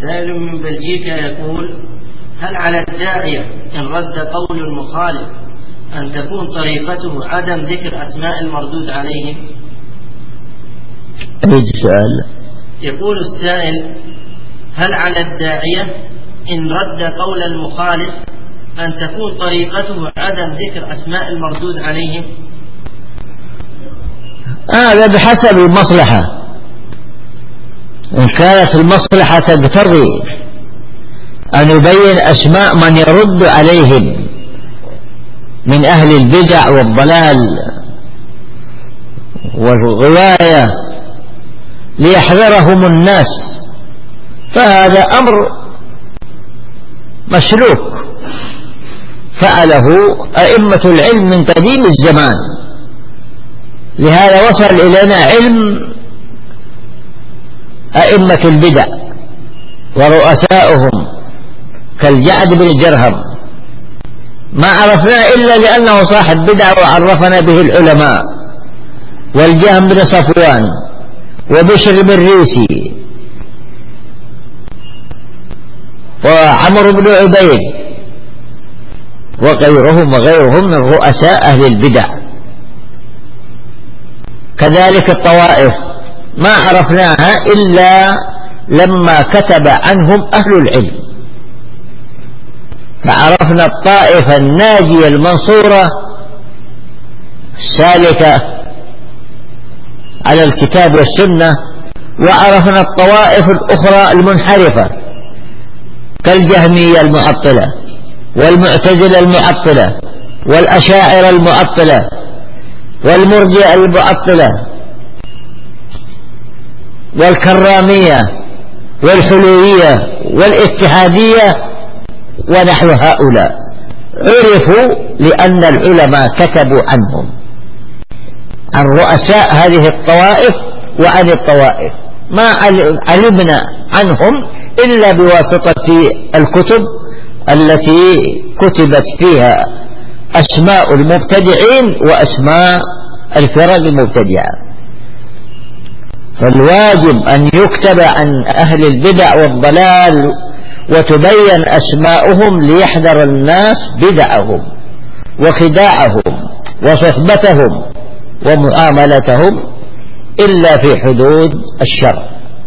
سائل من بلجيكا يقول: هل على الداعية إن رد قول المخالف أن تكون طريقته عدم ذكر أسماء المردود عليهم؟ السؤال يقول السائل: هل على الداعية إن رد قول المخالف أن تكون طريقته عدم ذكر أسماء المردود عليهم؟ هذا بحسب المصلحة. إن كانت المصلحة تقتضي أن يبين أسماء من يرد عليهم من أهل البدع والضلال والغواية ليحذرهم الناس، فهذا أمر مسلوك فعله أئمة العلم من قديم الزمان. لهذا وصل إلينا علم أئمة البدع ورؤساؤهم كالجعد بن درهم، ما عرفناه إلا لأنه صاحب بدع وعرفنا به العلماء، والجهم بن صفوان وبشر بن ريسي وعمر بن عبيد وغيرهم من رؤساء أهل البدع. كذلك الطوائف ما عرفناها إلا لما كتب عنهم أهل العلم، فعرفنا الطائفة الناجية المنصورة السالكة على الكتاب والسنة، وعرفنا الطوائف الأخرى المنحرفة كالجهمية المعطلة والمعتزلة المعطلة والأشاعرة المعطلة والمرجئة المعطلة والكرامية والحلولية والاتحادية ونحو هؤلاء. عرفوا لأن العلماء كتبوا عنهم، عن رؤساء هذه الطوائف وعن الطوائف، ما علمنا عنهم إلا بواسطة الكتب التي كتبت فيها أسماء المبتدعين وأسماء الفرق المبتدعة. فالواجب أن يكتب عن أهل البدع والضلال وتبين أسماؤهم ليحذر الناس بدعهم وخداعهم وصحبتهم ومعاملتهم إلا في حدود الشرع.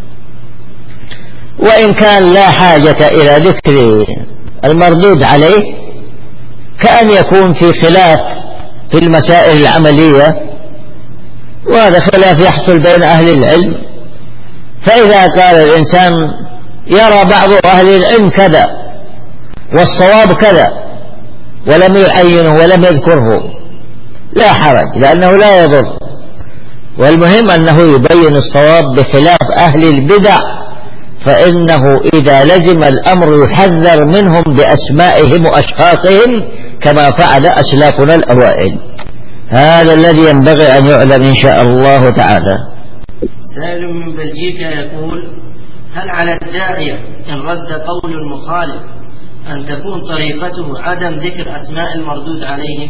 وإن كان لا حاجة إلى ذكر المردود عليه، كأن يكون في خلاف في المسائل العملية، وهذا خلاف يحصل بين أهل العلم، فإذا قال الإنسان يرى بعض أهل العلم كذا والصواب كذا ولم يعينه ولم يذكره لا حرج، لأنه لا يضر، والمهم أنه يبين الصواب بخلاف أهل البدع، فإنه إذا لزم الأمر يحذر منهم بأسمائهم وأشخاصهم كما فعل أسلافنا الأوائل. هذا الذي ينبغي أن يعلم إن شاء الله تعالى. سائل من بلجيكا يقول: هل على الداعية إن رد قول المخالف أن تكون طريقته عدم ذكر أسماء المردود عليهم؟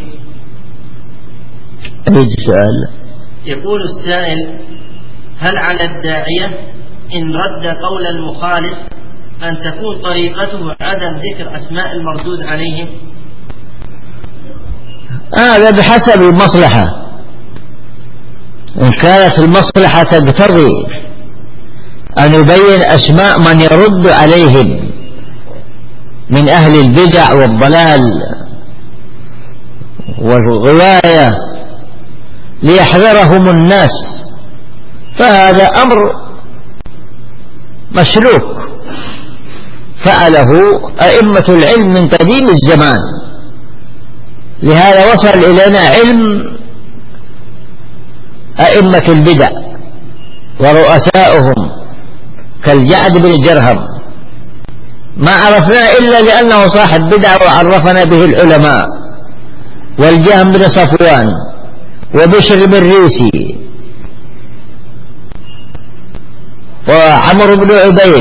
السؤال يقول السائل: هل على الداعية إن رد قول المخالف أن تكون طريقته عدم ذكر أسماء المردود عليهم؟ هذا بحسب المصلحة. إن كانت المصلحة تقتضي أن يبين أسماء من يرد عليهم من أهل البدع والضلال والغواية ليحذرهم الناس، فهذا أمر مسلوك فعله أئمة العلم من قديم الزمان. لهذا وصل إلينا علم أئمة البدع ورؤساؤهم كالجعد بن درهم، ما عرفناه إلا لأنه صاحب بدع وعرفنا به العلماء، والجهم بن صفوان وبشر بن ريسي وعمر بن عبيد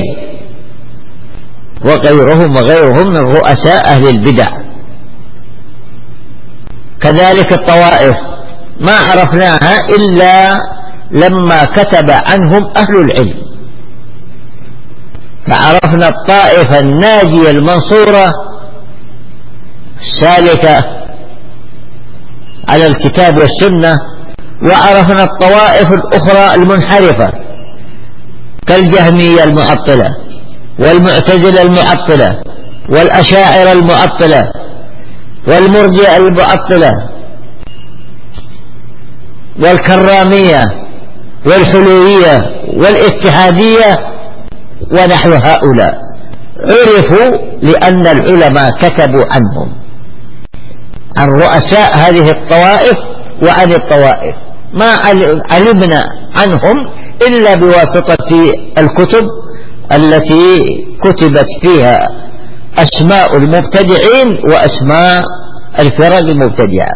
وغيرهم من رؤساء أهل البدع. كذلك الطوائف ما عرفناها إلا لما كتب عنهم أهل العلم، فعرفنا الطائفة الناجية المنصورة السالكة على الكتاب والسنة، وعرفنا الطوائف الأخرى المنحرفة كالجهمية المعطلة والمعتزلة المعطلة والأشاعرة المعطلة والمرجئة المعطلة والكرامية والحلولية والاتحادية ونحو هؤلاء. عرفوا لأن العلماء كتبوا عنهم، عن رؤساء هذه الطوائف وعن الطوائف، ما علمنا عنهم إلا بواسطة الكتب التي كتبت فيها أسماء المبتدعين وأسماء الفرق المبتدعة.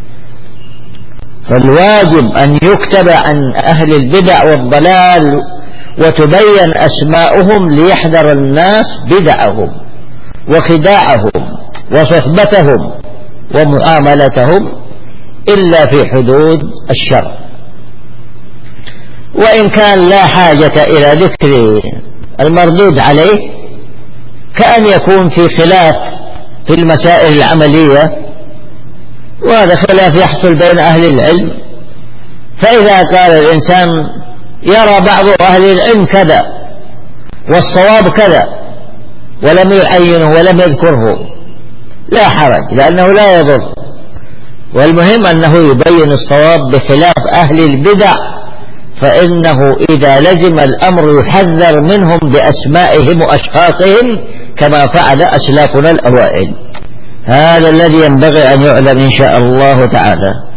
فالواجب أن يكتب عن أهل البدع والضلال وتبين أسماؤهم ليحذر الناس بدعهم وخداعهم وصحبتهم ومعاملتهم إلا في حدود الشرع. وإن كان لا حاجة إلى ذكر المردود عليه، كأن يكون في خلاف في المسائل العملية، وهذا خلاف يحصل بين أهل العلم، فإذا قال الإنسان يرى بعض أهل العلم كذا والصواب كذا ولم يعينه ولم يذكره لا حرج، لأنه لا يضر، والمهم أنه يبين الصواب بخلاف أهل البدع، فإنه إذا لزم الأمر يحذر منهم بأسمائهم وأشخاصهم كما فعل أسلافنا الأوائل. هذا الذي ينبغي أن يعلم إن شاء الله تعالى.